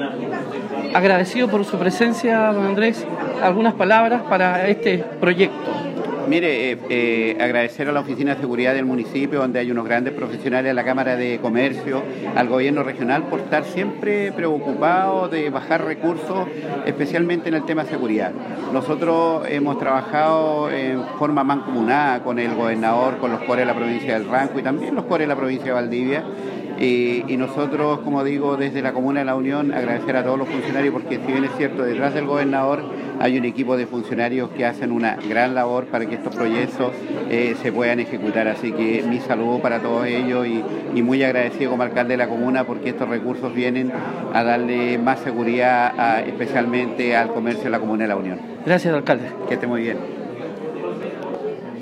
Agradecido por su presencia, don Andrés. Algunas palabras para este proyecto. Mire, agradecer a la Oficina de Seguridad del municipio, donde hay unos grandes profesionales, a la Cámara de Comercio, al Gobierno regional, por estar siempre preocupados de bajar recursos, especialmente en el tema de seguridad. Nosotros hemos trabajado en forma mancomunada con el gobernador, con los CORE de la provincia del Ranco y también los CORE de la provincia de Valdivia. Y nosotros, como digo, desde la Comuna de la Unión, agradecer a todos los funcionarios, porque si bien es cierto, detrás del gobernador hay un equipo de funcionarios que hacen una gran labor para que estos proyectos se puedan ejecutar. Así que mi saludo para todos ellos y muy agradecido como alcalde de la comuna, porque estos recursos vienen a darle más seguridad especialmente al comercio de la Comuna de la Unión. Gracias, alcalde. Que esté muy bien.